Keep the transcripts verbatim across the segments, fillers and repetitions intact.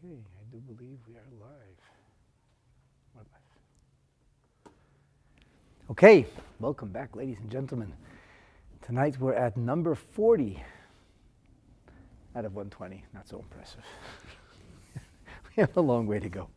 Okay, I do believe we are live. We're live. Okay, welcome back, ladies and gentlemen. Tonight we're at number forty out of one twenty. Not so impressive. We have a long way to go.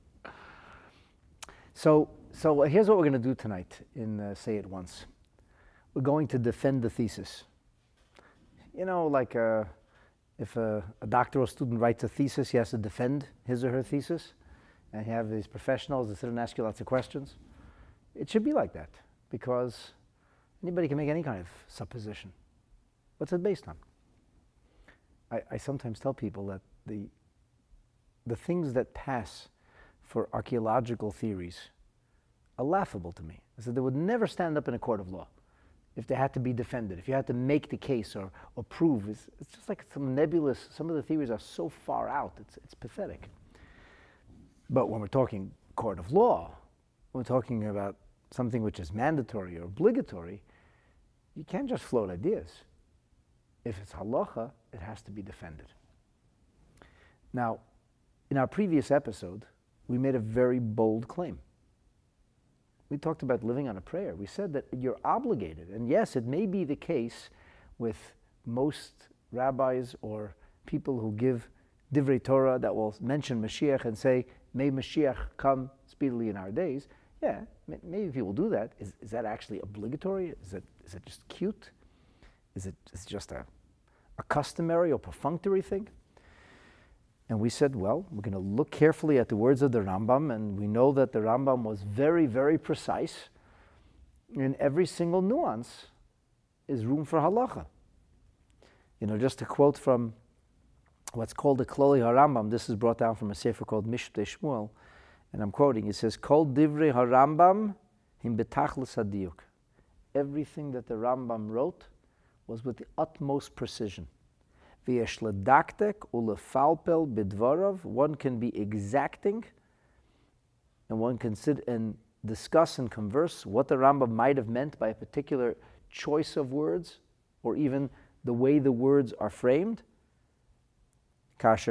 So, so here's what we're going to do tonight in uh, Say It Once. We're going to defend the thesis. You know, like uh, if a, a doctoral student writes a thesis, he has to defend his or her thesis, and you have these professionals that sit and ask you lots of questions. It should be like that, because anybody can make any kind of supposition. What's it based on? I, I sometimes tell people that the, the things that pass for archaeological theories are laughable to me. I said they would never stand up in a court of law if they had to be defended, if you had to make the case or, or prove. It's, it's just like some nebulous, some of the theories are so far out, it's, it's pathetic. But when we're talking court of law, when we're talking about something which is mandatory or obligatory, you can't just float ideas. If it's halacha, it has to be defended. Now, in our previous episode, we made a very bold claim. We talked about living on a prayer. We said that you're obligated, and yes, it may be the case with most rabbis or people who give divrei Torah that will mention Mashiach and say, may Mashiach come speedily in our days. Yeah, maybe people do that. Is, is that actually obligatory? Is it, is it just cute? Is it, is it just a, a customary or perfunctory thing? And we said, well, we're going to look carefully at the words of the Rambam, and we know that the Rambam was very, very precise. In every single nuance is room for halacha. You know, just a quote from what's called the Kloli HaRambam. This is brought down from a sefer called Mishtei Shmuel, and I'm quoting. It says, Kol divrei HaRambam him betachlis hadiyuk. Everything that the Rambam wrote was with the utmost precision. One can be exacting, and one can sit and discuss and converse what the Rambam might have meant by a particular choice of words, or even the way the words are framed. Where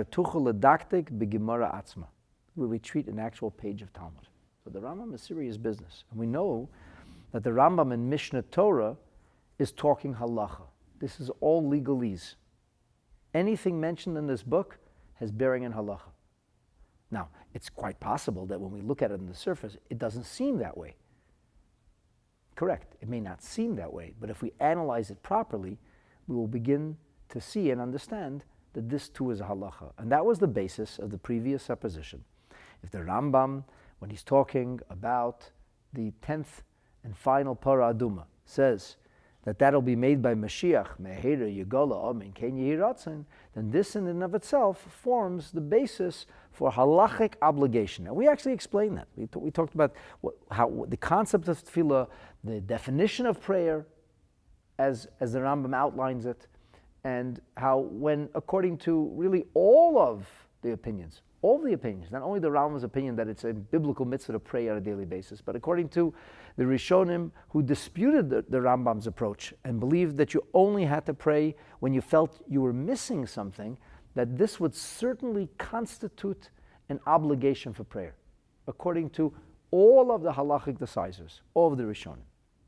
we treat an actual page of Talmud. So the Rambam is serious business. And we know that the Rambam in Mishnah Torah is talking halacha. This is all legalese. Anything mentioned in this book has bearing in halacha. Now, it's quite possible that when we look at it on the surface, it doesn't seem that way. Correct, it may not seem that way, but if we analyze it properly, we will begin to see and understand that this too is a halacha. And that was the basis of the previous supposition. If the Rambam, when he's talking about the tenth and final Parah Aduma, says that that'll be made by Mashiach, Meheira Yegola Amen Ken Yehiratzen, then this in and of itself forms the basis for halachic obligation. Now we actually explained that. We, t- we talked about what, how what the concept of tefillah, the definition of prayer, as as the Rambam outlines it, and how when according to really all of the opinions, all the opinions, not only the Rambam's opinion that it's a biblical mitzvah to pray on a daily basis, but according to the Rishonim who disputed the, the Rambam's approach and believed that you only had to pray when you felt you were missing something, that this would certainly constitute an obligation for prayer, according to all of the halachic decisors, all of the Rishonim.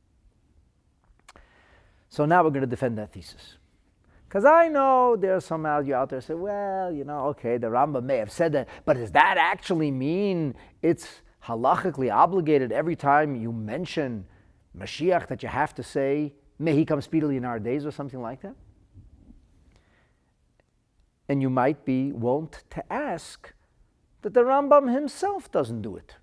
So now we're going to defend that thesis. Because I know there's some out you out there say, well, you know, okay, the Rambam may have said that, but does that actually mean it's halachically obligated every time you mention Mashiach that you have to say, may he come speedily in our days, or something like that? And you might be wont to ask that the Rambam himself doesn't do it.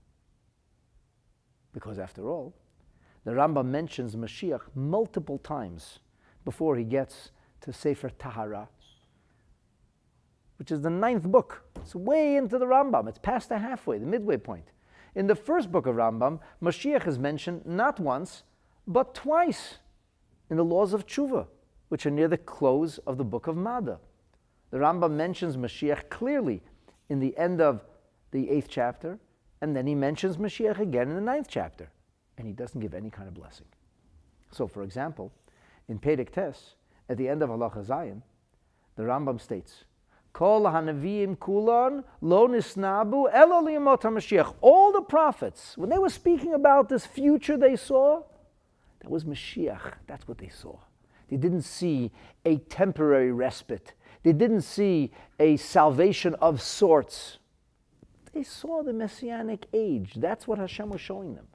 Because after all, the Rambam mentions Mashiach multiple times before he gets to Sefer Tahara, which is the ninth book. It's way into the Rambam. It's past the halfway, the midway point. In the first book of Rambam, Mashiach is mentioned not once, but twice in the laws of Tshuva, which are near the close of the book of Mada. The Rambam mentions Mashiach clearly in the end of the eighth chapter, and then he mentions Mashiach again in the ninth chapter, and he doesn't give any kind of blessing. So, for example, in Perek Tes, at the end of Halacha Zayin, the Rambam states, Kol Hanaviim Kulon Lo Nisnabu Elo Liyamot HaMashiach. All the prophets, when they were speaking about this future they saw, that was Mashiach. That's what they saw. They didn't see a temporary respite. They didn't see a salvation of sorts. They saw the Messianic age. That's what Hashem was showing them.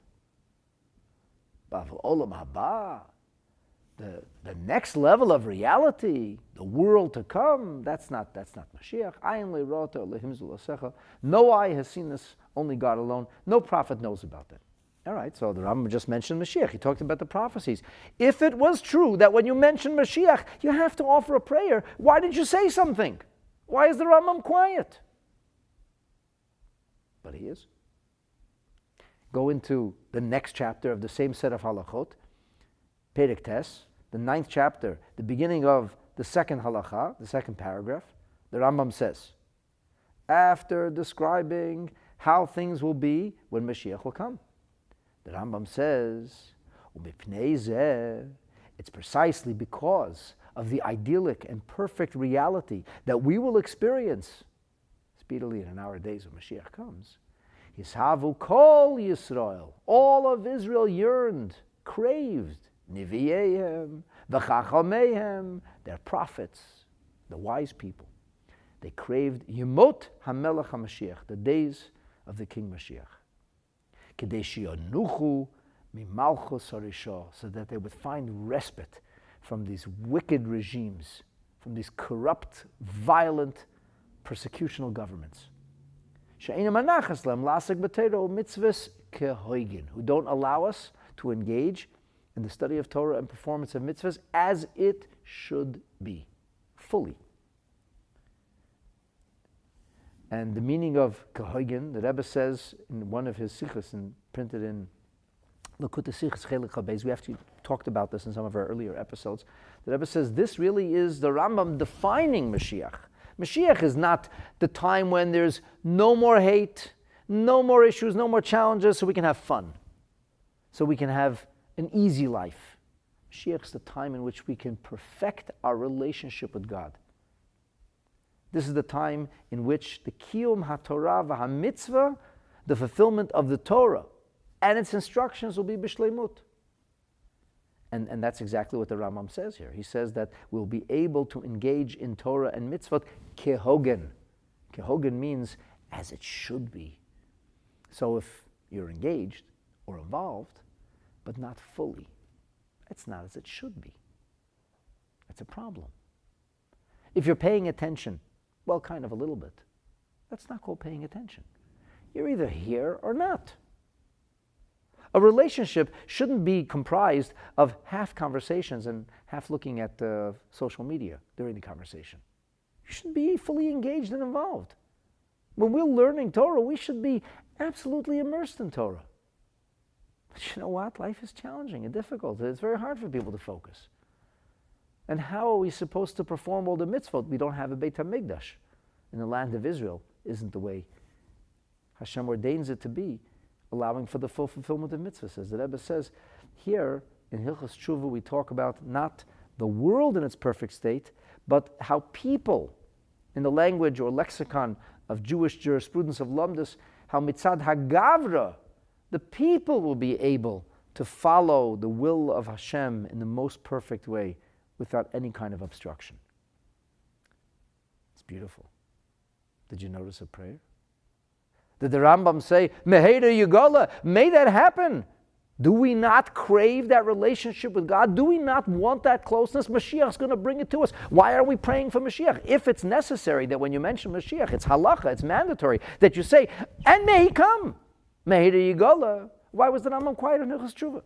Olam haba, the the next level of reality, the world to come. That's not that's not Mashiach. Ayin le'rota lehim zulasecha. No eye has seen this. Only God alone. No prophet knows about that. All right. So the Rambam just mentioned Mashiach. He talked about the prophecies. If it was true that when you mention Mashiach, you have to offer a prayer, why didn't you say something? Why is the Rambam quiet? But he is. Go into the next chapter of the same set of halachot, Perek Tes, the ninth chapter, the beginning of the second halacha, the second paragraph. The Rambam says, after describing how things will be when Mashiach will come, the Rambam says, "Umipnei zeh," it's precisely because of the idyllic and perfect reality that we will experience speedily in our days when Mashiach comes. Yishavu kol Yisrael, all of Israel yearned, craved, Niviehem, v'chachamehem, their prophets, the wise people. They craved Yemot HaMelech HaMashiach, the days of the King Mashiach. Kedei shiyanuchu mimalchus harishah, so that they would find respite from these wicked regimes, from these corrupt, violent, persecutional governments. Who don't allow us to engage in the study of Torah and performance of mitzvahs as it should be, fully. And the meaning of kehoigin, the Rebbe says in one of his sichos, and printed in Likutei Sichos Chelik HaBeis, we actually talked about this in some of our earlier episodes. The Rebbe says this really is the Rambam defining Mashiach. Mashiach is not the time when there's no more hate, no more issues, no more challenges, so we can have fun, so we can have an easy life. Mashiach is the time in which we can perfect our relationship with God. This is the time in which the Kiyum HaTorah v'HaMitzvah, the fulfillment of the Torah and its instructions, will be b'shleimut. And, and that's exactly what the Rambam says here. He says that we'll be able to engage in Torah and mitzvot kehogen. Kehogen means as it should be. So if you're engaged or involved, but not fully, it's not as it should be. That's a problem. If you're paying attention, well, kind of a little bit, that's not called paying attention. You're either here or not. A relationship shouldn't be comprised of half conversations and half looking at uh, social media during the conversation. You should be fully engaged and involved. When we're learning Torah, we should be absolutely immersed in Torah. But you know what? Life is challenging and difficult. It's very hard for people to focus. And how are we supposed to perform all the mitzvot? We don't have a Beit HaMikdash in the land of Israel. Isn't the way Hashem ordains it to be, allowing for the full fulfillment of mitzvahs. As the Rebbe says, here in Hilchos Tshuva we talk about not the world in its perfect state, but how people, in the language or lexicon of Jewish jurisprudence of Lamdus, how mitzad hagavra, the people will be able to follow the will of Hashem in the most perfect way without any kind of obstruction. It's beautiful. Did you notice a prayer? Did the Rambam say, Meheira Yugola, may that happen? Do we not crave that relationship with God? Do we not want that closeness? Mashiach's going to bring it to us. Why are we praying for Mashiach? If it's necessary that when you mention Mashiach, it's halacha, it's mandatory, that you say, and may he come. Meheira Yugola. Why was the Rambam quiet in Hilchos Tshuva?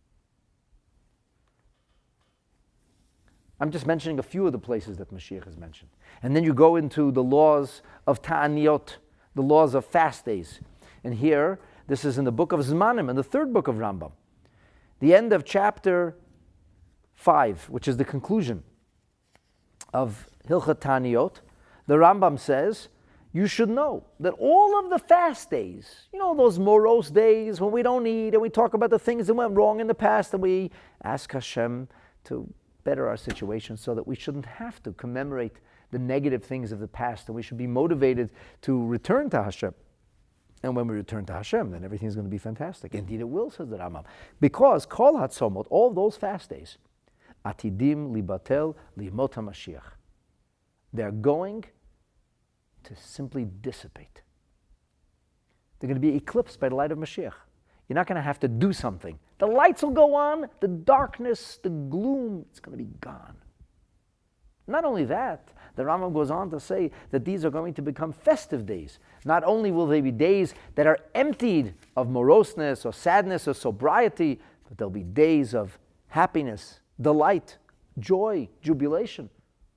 I'm just mentioning a few of the places that Mashiach is mentioned. And then you go into the laws of Ta'aniyot, the laws of fast days. And here, this is in the book of Zmanim, in the third book of Rambam. The end of chapter five, which is the conclusion of Hilchot Ta'aniyot, the Rambam says, you should know that all of the fast days, you know, those morose days when we don't eat and we talk about the things that went wrong in the past and we ask Hashem to better our situation so that we shouldn't have to commemorate the negative things of the past, and we should be motivated to return to Hashem. And when we return to Hashem, then everything's going to be fantastic. Indeed it will, says the Rambam. Because Kol HaTzomot, all of those fast days, Atidim libatel limot HaMashiach, they're going to simply dissipate. They're going to be eclipsed by the light of Mashiach. You're not going to have to do something. The lights will go on, the darkness, the gloom, it's going to be gone. Not only that, the Rambam goes on to say that these are going to become festive days. Not only will they be days that are emptied of moroseness or sadness or sobriety, but they'll be days of happiness, delight, joy, jubilation.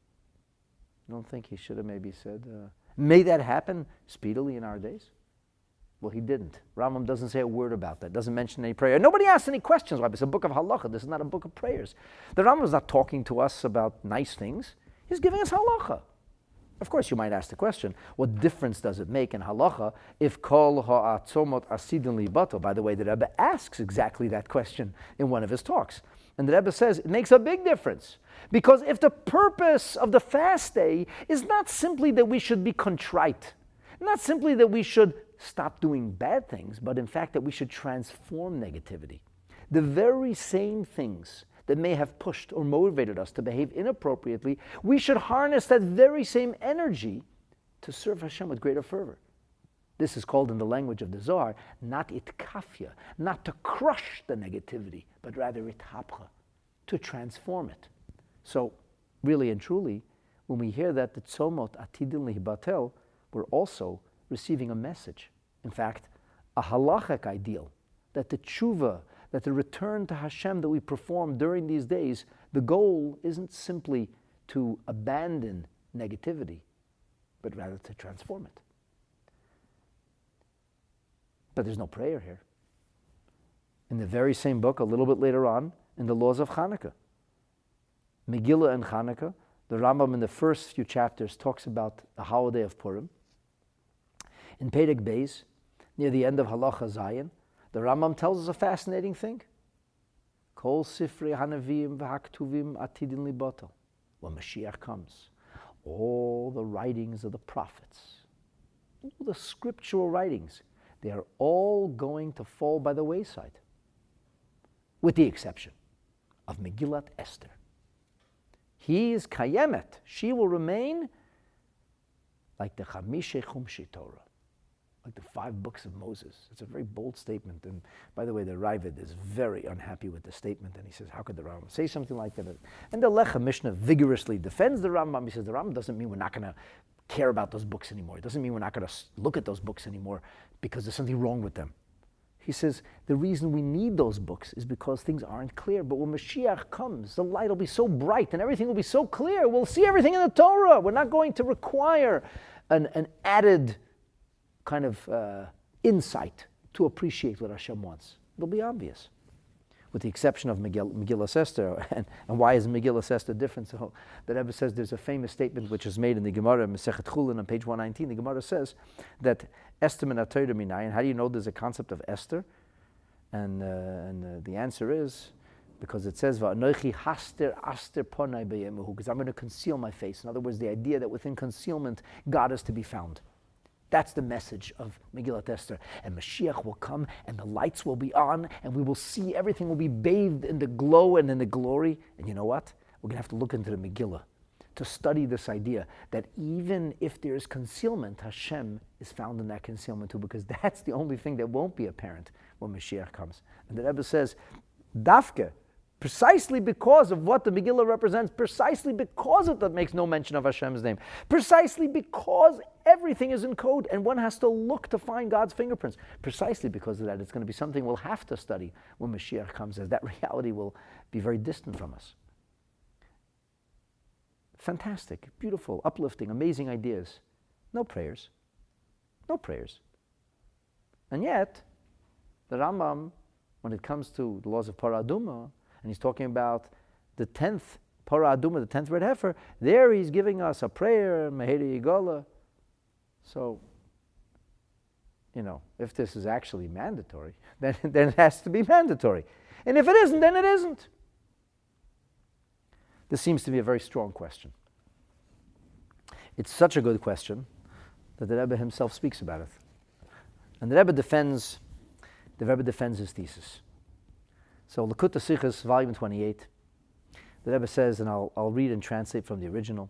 I don't think he should have maybe said, uh, may that happen speedily in our days? Well, he didn't. Rambam doesn't say a word about that, doesn't mention any prayer. Nobody asks any questions. Why? It's a book of halacha. This is not a book of prayers. The Rambam is not talking to us about nice things. He's giving us halacha. Of course, you might ask the question, what difference does it make in halacha if kol ha'atzomot asidin libato? By the way, the Rebbe asks exactly that question in one of his talks. And the Rebbe says it makes a big difference. Because if the purpose of the fast day is not simply that we should be contrite, not simply that we should stop doing bad things, but in fact that we should transform negativity. The very same things that may have pushed or motivated us to behave inappropriately, we should harness that very same energy to serve Hashem with greater fervor. This is called in the language of the Zohar, not itkafya, not to crush the negativity, but rather itapcha, to transform it. So, really and truly, when we hear that the tzomot atidin libatel, we're also receiving a message. In fact, a halachic ideal, that the tshuva, that the return to Hashem that we perform during these days, the goal isn't simply to abandon negativity, but rather to transform it. But there's no prayer here. In the very same book, a little bit later on, in the laws of Hanukkah, Megillah and Hanukkah, the Rambam in the first few chapters talks about the holiday of Purim. In Perek Beis, near the end of Halacha Zayin, the Rambam tells us a fascinating thing. Kol sifrei hanavim v'haktuvim atidin libato. When Mashiach comes, all the writings of the prophets, all the scriptural writings, they are all going to fall by the wayside, with the exception of Megillat Esther. He is kayemet. She will remain like the Chamishe Chumshi Torah, like the five books of Moses. It's a very bold statement. And by the way, the Ravid is very unhappy with the statement. And he says, how could the Rambam say something like that? And the Lechem Mishnah vigorously defends the Rambam. He says, the Rambam doesn't mean we're not going to care about those books anymore. It doesn't mean we're not going to look at those books anymore because there's something wrong with them. He says, the reason we need those books is because things aren't clear. But when Mashiach comes, the light will be so bright and everything will be so clear. We'll see everything in the Torah. We're not going to require an, an added kind of uh, insight to appreciate what Hashem wants. It'll be obvious. With the exception of Megillah, Megillah Esther. And, and why is Megillah Esther different? So the Rebbe says there's a famous statement which is made in the Gemara, Masechet Chulin on page one nineteen. The Gemara says that Esther min HaTorah minayin. How do you know there's a concept of Esther? And, uh, and uh, the answer is because it says, Va'anochi haster aster ponai beyemuhu, because I'm going to conceal my face. In other words, the idea that within concealment, God is to be found. That's the message of Megillat Esther. And Mashiach will come, and the lights will be on, and we will see everything will be bathed in the glow and in the glory. And you know what? We're going to have to look into the Megillah to study this idea that even if there is concealment, Hashem is found in that concealment too, because that's the only thing that won't be apparent when Mashiach comes. And the Rebbe says, Dafke, precisely because of what the Megillah represents, precisely because of that makes no mention of Hashem's name, precisely because everything is in code and one has to look to find God's fingerprints, precisely because of that, it's going to be something we'll have to study when Mashiach comes, as that reality will be very distant from us. Fantastic, beautiful, uplifting, amazing ideas. No prayers. No prayers. And yet, the Rambam, when it comes to the laws of Parah Adumah, and he's talking about the tenth Parah Adumah, the tenth red heifer, there he's giving us a prayer, Meheri Yigola. So, you know, if this is actually mandatory, then, then it has to be mandatory. And if it isn't, then it isn't. This seems to be a very strong question. It's such a good question that the Rebbe himself speaks about it. And the Rebbe defends, the Rebbe defends his thesis. So Likutei Sichos, volume twenty-eight, the Rebbe says, and I'll, I'll read and translate from the original.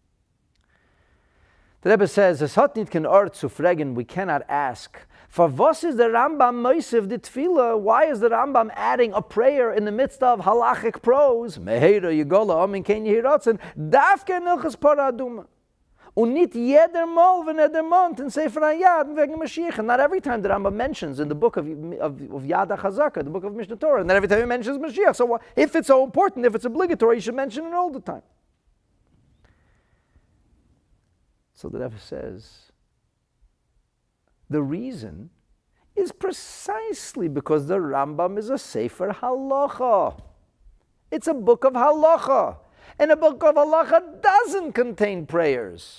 The Rebbe says, "Es hat nit kein Ort zu fragen, we cannot ask. For was is the Rambam moisiv the tefillah? Why is the Rambam adding a prayer in the midst of halachic prose? Meheira yigola amin ken yehiratzen, dafke nilchas paraduma. Und nicht jeder Mal, wenn er der Mond in Sefer HaYad wegen Mashiach." And not every time the Rambam mentions in the book of, of, of Yad HaChazaka, the book of Mishnah Torah, not every time he mentions Mashiach. So if it's so important, if it's obligatory, you should mention it all the time. So the Rebbe says, the reason is precisely because the Rambam is a Sefer Halacha. It's a book of Halacha. And a book of Halacha doesn't contain prayers.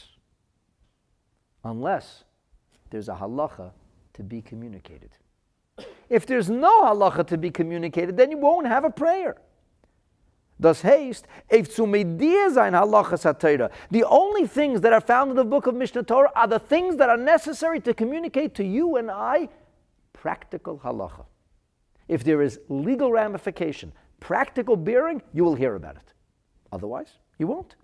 Unless there's a Halacha to be communicated. If there's no Halacha to be communicated, then you won't have a prayer. Das heißt, if zu medir sein halachas haTorah, the only things that are found in the book of Mishnah Torah are the things that are necessary to communicate to you and I practical halacha. If there is legal ramification, practical bearing, you will hear about it. Otherwise, you won't.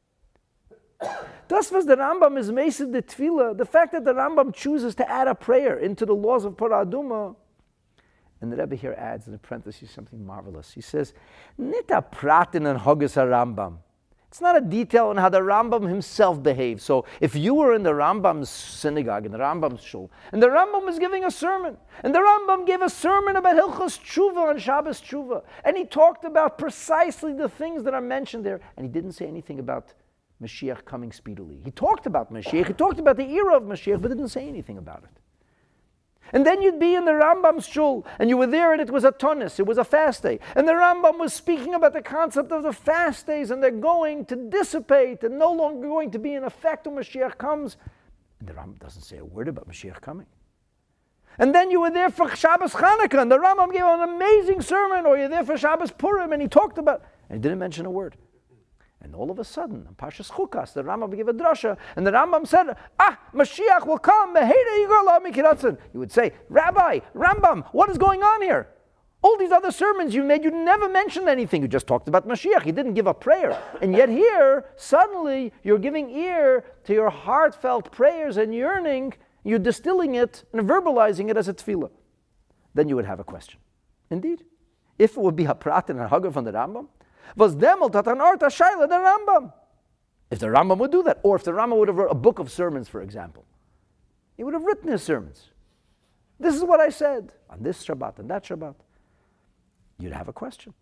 Das was the Rambam is meisid the tefillah, the fact that the Rambam chooses to add a prayer into the laws of Parah Adumah. And the Rebbe here adds in the parentheses something marvelous. He says, "Nita pratin and hogus Rambam." It's not a detail on how the Rambam himself behaves. So if you were in the Rambam's synagogue, in the Rambam's shul, and the Rambam was giving a sermon, and the Rambam gave a sermon about Hilchos Tshuva on Shabbos Tshuva, and he talked about precisely the things that are mentioned there, and he didn't say anything about Mashiach coming speedily. He talked about Mashiach, he talked about the era of Mashiach, but didn't say anything about it. And then you'd be in the Rambam's shul, and you were there, and it was a tonis, it was a fast day. And the Rambam was speaking about the concept of the fast days, and they're going to dissipate, and no longer going to be in effect when Mashiach comes. And the Rambam doesn't say a word about Mashiach coming. And then you were there for Shabbos Chanukah, and the Rambam gave an amazing sermon, or you're there for Shabbos Purim, and he talked about, and he didn't mention a word. And all of a sudden, in Parshas Chukas, the Rambam gave a drasha, and the Rambam said, "Ah, Mashiach will come." You would say, "Rabbi, Rambam, what is going on here? All these other sermons you made, you never mentioned anything. You just talked about Mashiach. You didn't give a prayer. And yet here, suddenly, you're giving ear to your heartfelt prayers and yearning. You're distilling it and verbalizing it as a tefillah." Then you would have a question. Indeed, if it would be a prat and a hugger from the Rambam, was demelt hat an ort a shaila the Rambam. If the Rambam would do that, or if the Rambam would have wrote a book of sermons, for example, he would have written his sermons. This is what I said on this Shabbat and that Shabbat. You'd have a question.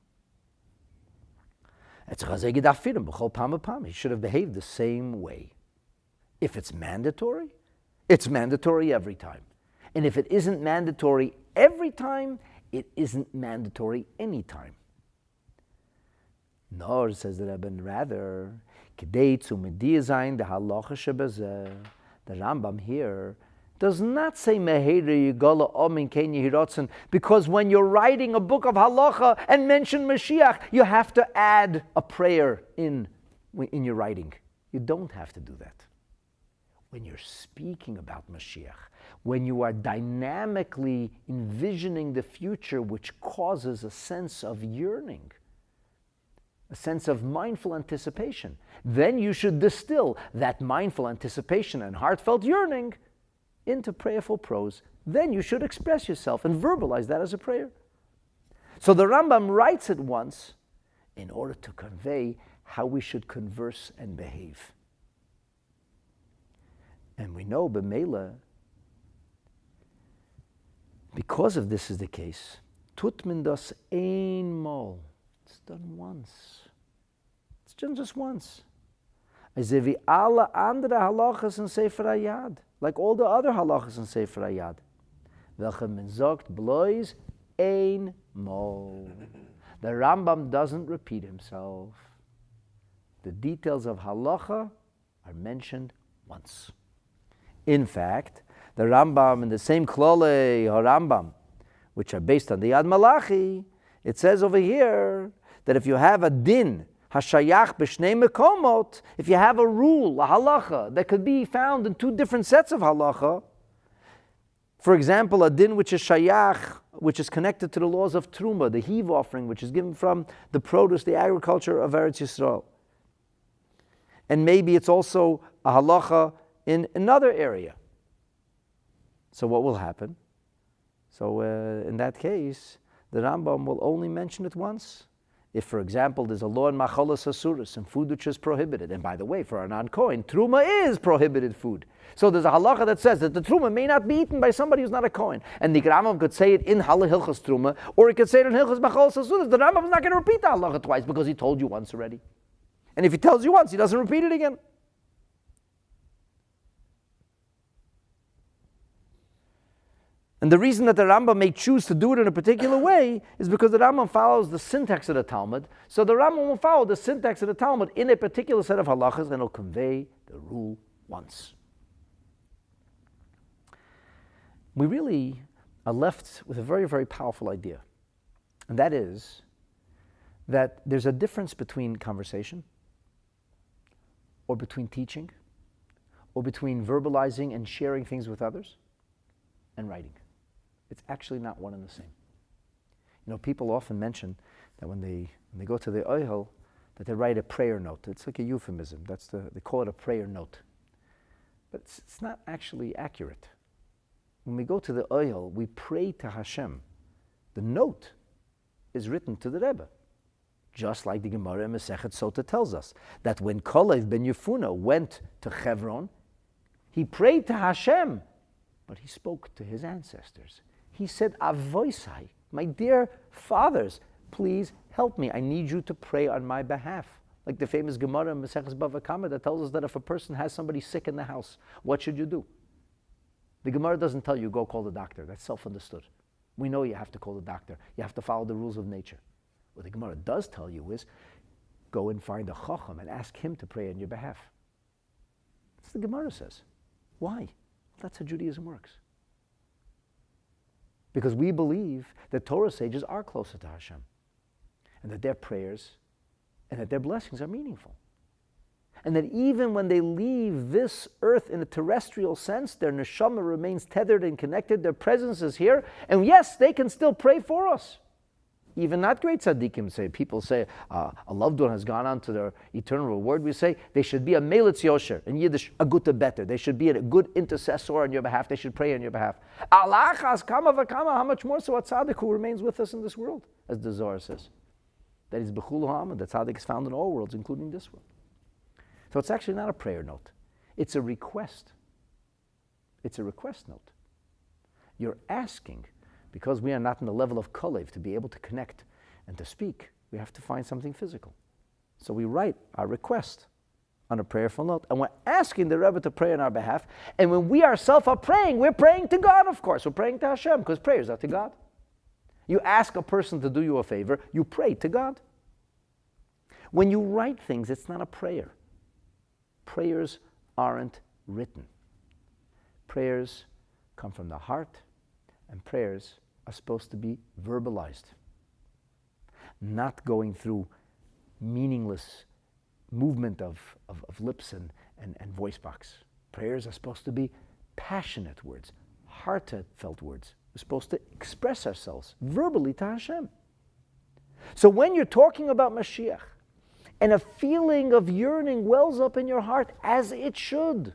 He should have behaved the same way. If it's mandatory, it's mandatory every time. And if it isn't mandatory every time, it isn't mandatory any time. Nor, says the Rebbe, rather, kedei zu medir sein the halacha shebezeh. The Rambam here does not say meheira yigola omin ken yehiratzen, because when you're writing a book of halacha and mention Mashiach, you have to add a prayer in, in your writing. You don't have to do that. When you're speaking about Mashiach, when you are dynamically envisioning the future, which causes a sense of yearning, a sense of mindful anticipation, then you should distill that mindful anticipation and heartfelt yearning into prayerful prose. Then you should express yourself and verbalize that as a prayer. So the Rambam writes it once in order to convey how we should converse and behave. And we know, b'meila, because of this is the case, tut min das einmal. It's done once. It's done just once. As if alle andere halachas in Sefer HaYad, like all the other halachas in Sefer HaYad, welche men sagt bloß einmal. The Rambam doesn't repeat himself. The details of halacha are mentioned once. In fact, the Rambam in the same Klolei HaRambam, which are based on the Yad Malachi, it says over here that if you have a din, hashayach b'shnei mekomot, if you have a rule, a halacha, that could be found in two different sets of halacha, for example, a din which is shayach, which is connected to the laws of truma, the heave offering, which is given from the produce, the agriculture of Eretz Yisrael. And maybe it's also a halacha in another area. So what will happen? So uh, in that case, the Rambam will only mention it once. If, for example, there's a law in machalas asuras, and food which is prohibited. And by the way, for a non-Kohen, truma is prohibited food. So there's a halacha that says that the truma may not be eaten by somebody who's not a Kohen. And the Rambam could say it in Hala Hilchas Truma, or he could say it in Hilchas machalas asuras. The Rambam is not going to repeat the halacha twice because he told you once already. And if he tells you once, he doesn't repeat it again. And the reason that the Rambam may choose to do it in a particular way is because the Rambam follows the syntax of the Talmud. So the Rambam will follow the syntax of the Talmud in a particular set of halachas, and he'll convey the rule once. We really are left with a very, very powerful idea. And that is that there's a difference between conversation, or between teaching, or between verbalizing and sharing things with others, and writing. It's actually not one and the same. You know, people often mention that when they when they go to the Ohel, that they write a prayer note. It's like a euphemism. That's the they call it a prayer note. But it's, it's not actually accurate. When we go to the Ohel, we pray to Hashem. The note is written to the Rebbe. Just like the Gemara in Masechet Sota tells us, that when Kalev ben Yefuna went to Hebron, he prayed to Hashem, but he spoke to his ancestors. He said, Avoisai, my dear fathers, please help me. I need you to pray on my behalf. Like the famous Gemara in Maseches Bava Kama that tells us that if a person has somebody sick in the house, what should you do? The Gemara doesn't tell you, go call the doctor. That's self-understood. We know you have to call the doctor. You have to follow the rules of nature. What the Gemara does tell you is, go and find a Chacham and ask him to pray on your behalf. That's what the Gemara says. Why? That's how Judaism works. Because we believe that Torah sages are closer to Hashem, and that their prayers and that their blessings are meaningful. And that even when they leave this earth in a terrestrial sense, their neshama remains tethered and connected, their presence is here, and yes, they can still pray for us. Even not great tzaddikim say, people say uh, a loved one has gone on to their eternal reward. We say they should be a melitz yosher, in Yiddish, a gute better. They should be a good intercessor on your behalf. They should pray on your behalf. Alachas kama v'kama, how much more so a tzaddik who remains with us in this world, as the Zohar says. That is b'chulu ha'amad, that tzaddik is found in all worlds, including this world. So it's actually not a prayer note. It's a request. It's a request note. You're asking. Because we are not in the level of Kalev to be able to connect and to speak, we have to find something physical. So we write our request on a prayerful note, and we're asking the Rebbe to pray on our behalf. And when we ourselves are praying, we're praying to God, of course. We're praying to Hashem, because prayers are to God. You ask a person to do you a favor, you pray to God. When you write things, it's not a prayer. Prayers aren't written. Prayers come from the heart, and prayers are supposed to be verbalized, not going through meaningless movement of, of, of lips and, and, and voice box. Prayers are supposed to be passionate words, heartfelt words. We're supposed to express ourselves verbally to Hashem. So when you're talking about Mashiach, and a feeling of yearning wells up in your heart, as it should,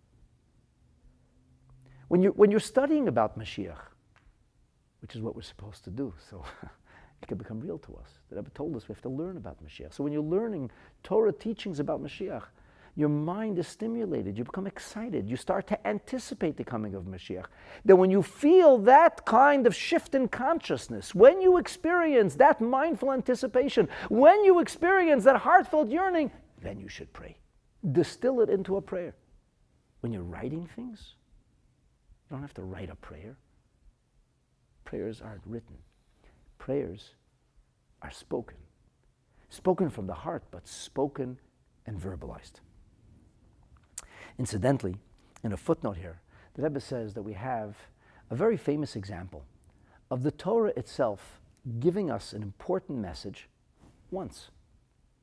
when you're, when you're studying about Mashiach, which is what we're supposed to do, so it can become real to us. The Rebbe told us we have to learn about Mashiach. So when you're learning Torah teachings about Mashiach, your mind is stimulated, you become excited, you start to anticipate the coming of Mashiach. Then when you feel that kind of shift in consciousness, when you experience that mindful anticipation, when you experience that heartfelt yearning, then you should pray. Distill it into a prayer. When you're writing things, you don't have to write a prayer. Prayers aren't written. Prayers are spoken. Spoken from the heart, but spoken and verbalized. Incidentally, in a footnote here, the Rebbe says that we have a very famous example of the Torah itself giving us an important message once.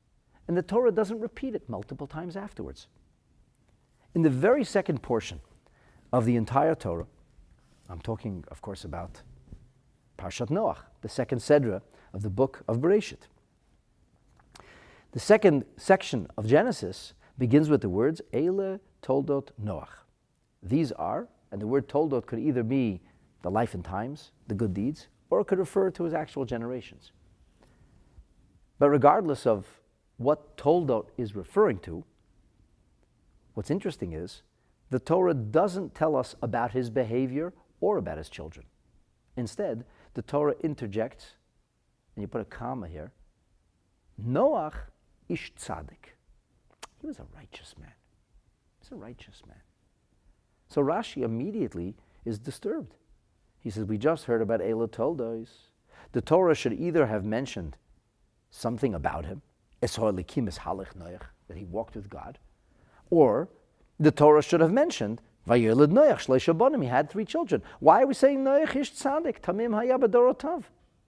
And the Torah doesn't repeat it multiple times afterwards. In the very second portion of the entire Torah, I'm talking, of course, about Parshat Noach, the second Sedra of the book of Bereshit. The second section of Genesis begins with the words, Eile Toldot Noach. These are, and the word Toldot could either be the life and times, the good deeds, or it could refer to his actual generations. But regardless of what Toldot is referring to, what's interesting is the Torah doesn't tell us about his behavior or about his children. Instead, the Torah interjects, and you put a comma here, Noach ish tzaddik. He was a righteous man. He's a righteous man. So Rashi immediately is disturbed. He says, we just heard about Eile Toldos. The Torah should either have mentioned something about him, that he walked with God, or the Torah should have mentioned Vayeled Noach shleisha banim. He had three children. Why are we saying Noach ish tzaddik? Tamim haya b'dorotav.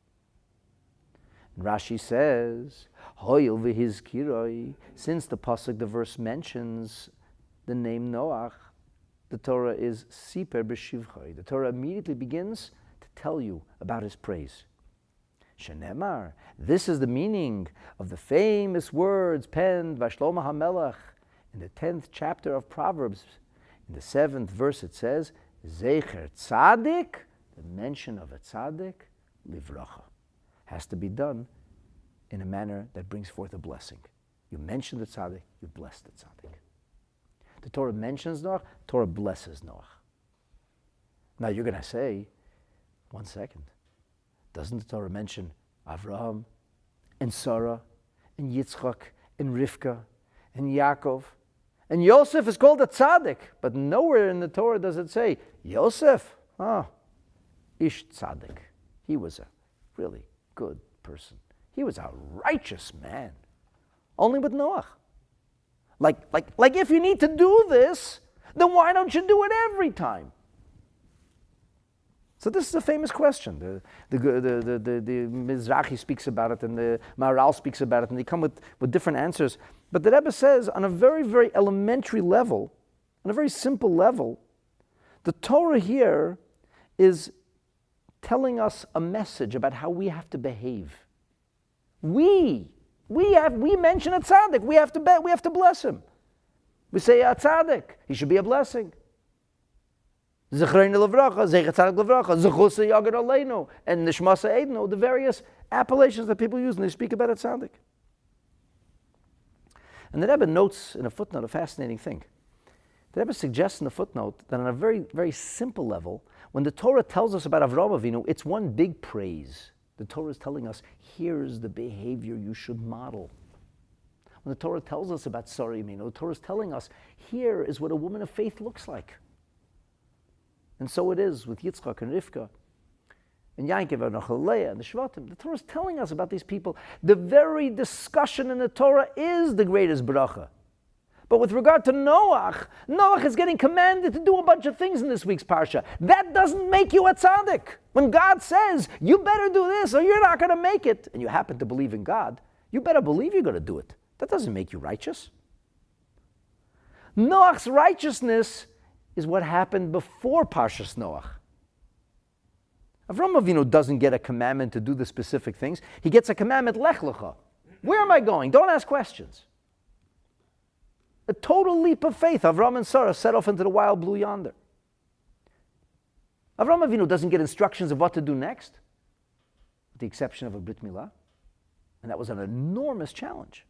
Rashi says, Hoyel v'hizkiroi. Since the pasuk, the verse mentions the name Noach, the Torah is siper b'shivchoi. The Torah immediately begins to tell you about his praise. Shenemar. This is the meaning of the famous words penned by Shlomo HaMelech in the tenth chapter of Proverbs. In the seventh verse it says, Zecher tzaddik, the mention of a tzaddik, livracha, has to be done in a manner that brings forth a blessing. You mention the tzaddik, you bless the tzaddik. The Torah mentions Noach, Torah blesses Noach. Now you're going to say, one second, doesn't the Torah mention Avraham and Sarah and Yitzchak and Rivka and Yaakov? And Yosef is called a tzaddik, but nowhere in the Torah does it say, Yosef, ah, ish tzaddik. He was a really good person. He was a righteous man. Only with Noach. Like, like, like if you need to do this, then why don't you do it every time? So this is a famous question. The, the, the, the, the, the Mizrahi speaks about it, and the Maharal speaks about it, and they come with, with different answers. But the Rebbe says, on a very, very elementary level, on a very simple level, the Torah here is telling us a message about how we have to behave. We, we have, we mention a tzaddik. We have to bet, we have to bless him. We say a tzaddik. He should be a blessing. Zechreinu levracha, zecher tzaddik levracha, zechusa yagad aleinu, and nishmasa eidnu, the various appellations that people use when they speak about a tzaddik. And the Rebbe notes in a footnote a fascinating thing. The Rebbe suggests in the footnote that on a very, very simple level, when the Torah tells us about Avraham Avinu, it's one big praise. The Torah is telling us, here's the behavior you should model. When the Torah tells us about Sarah Imenu, the Torah is telling us, here is what a woman of faith looks like. And so it is with Yitzchak and Rivka, and Yaakov and Nachaleah and the Shvatim. The Torah is telling us about these people. The very discussion in the Torah is the greatest bracha. But with regard to Noach, Noach is getting commanded to do a bunch of things in this week's parsha. That doesn't make you a tzaddik. When God says, you better do this or you're not going to make it, and you happen to believe in God, you better believe you're going to do it. That doesn't make you righteous. Noach's righteousness is what happened before Parshas Noach. Avraham Avinu doesn't get a commandment to do the specific things. He gets a commandment, Lech Lecha. Where am I going? Don't ask questions. A total leap of faith. Avraham and Sarah set off into the wild blue yonder. Avraham Avinu doesn't get instructions of what to do next, with the exception of a Brit Milah. And that was an enormous challenge.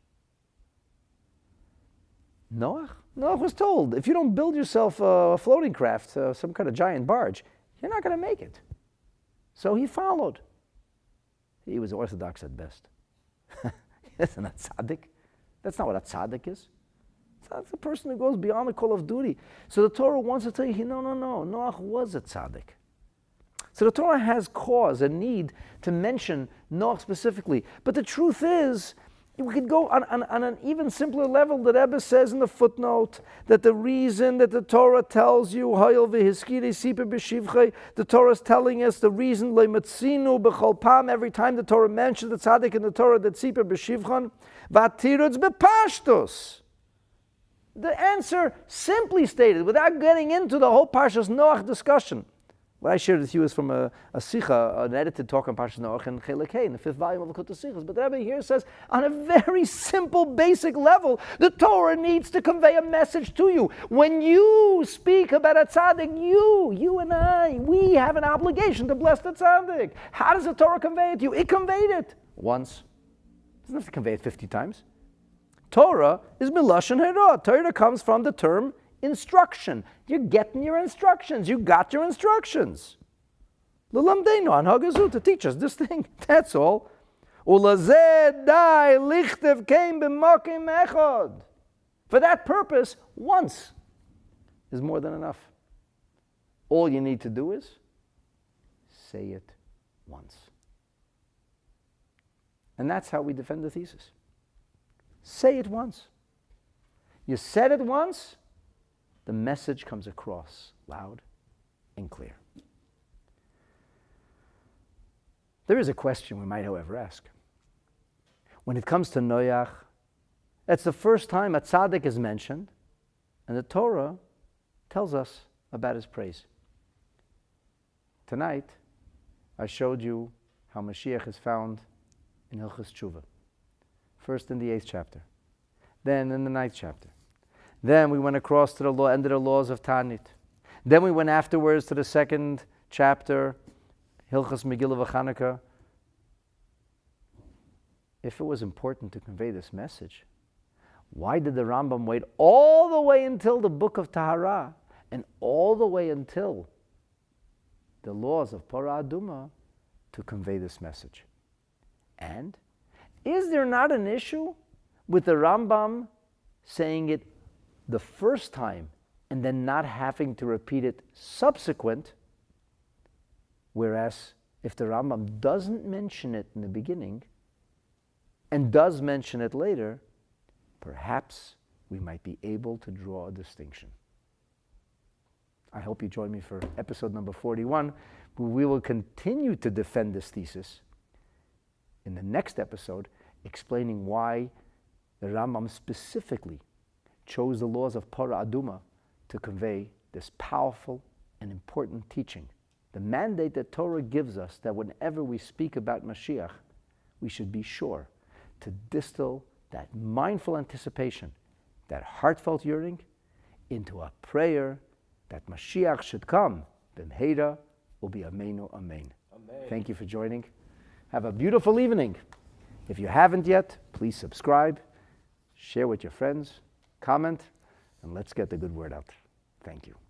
Noach? Noach was told, if you don't build yourself a floating craft, uh, some kind of giant barge, you're not going to make it. So he followed. He was orthodox at best. That's not tzaddik. That's not what a tzaddik is. That's a person who goes beyond the call of duty. So the Torah wants to tell you, no, no, no, Noach was a tzaddik. So the Torah has cause and need to mention Noach specifically. But the truth is, We could go on, on, on an even simpler level. The Rebbe says in the footnote that the reason that the Torah tells you, the Torah is telling us the reason, every time the Torah mentions the tzaddik in the Torah, that Siper b'shivchan, v'atirutz b'pashtos. The answer simply stated, without getting into the whole Parshas Noach discussion. What I shared with you is from a, a Sikha, an edited talk on Parshas Noach in Chelek Hey, in the fifth volume of Likutei Sichos. But the Rebbe here says, on a very simple, basic level, the Torah needs to convey a message to you. When you speak about a tzaddik, you, you and I, we have an obligation to bless the tzaddik. How does the Torah convey it to you? It conveyed it once. It doesn't have to convey it fifty times. Torah is milashon hara. Torah comes from the term instruction. You're getting your instructions. You got your instructions. L'lamdeinu anhagazu, to teach us this thing. That's all. Ulazeh dai lichtev kein b'makim echad. For that purpose, once is more than enough. All you need to do is say it once. And that's how we defend the thesis. Say it once. You said it once, the message comes across loud and clear. There is a question we might, however, ask. When it comes to Noach, it's the first time a tzaddik is mentioned, and the Torah tells us about his praise. Tonight, I showed you how Mashiach is found in Hilchos Tshuva. First in the eighth chapter, then in the ninth chapter. Then we went across to the law, end of the laws of Tanit. Then we went afterwards to the second chapter, Hilchos Megillah v'Chanukah. If it was important to convey this message, why did the Rambam wait all the way until the book of Tahara and all the way until the laws of Parah Aduma to convey this message? And is there not an issue with the Rambam saying it the first time and then not having to repeat it subsequent? Whereas if the Rambam doesn't mention it in the beginning and does mention it later, perhaps we might be able to draw a distinction. I hope you join me for episode number forty-one, where we will continue to defend this thesis in the next episode, explaining why the Rambam specifically chose the laws of Parah Aduma to convey this powerful and important teaching. The mandate that Torah gives us that whenever we speak about Mashiach, we should be sure to distill that mindful anticipation, that heartfelt yearning, into a prayer that Mashiach should come. B'mheira u'bi'yameinu amen. Amen. Thank you for joining. Have a beautiful evening. If you haven't yet, please subscribe, share with your friends, comment, and let's get the good word out. Thank you.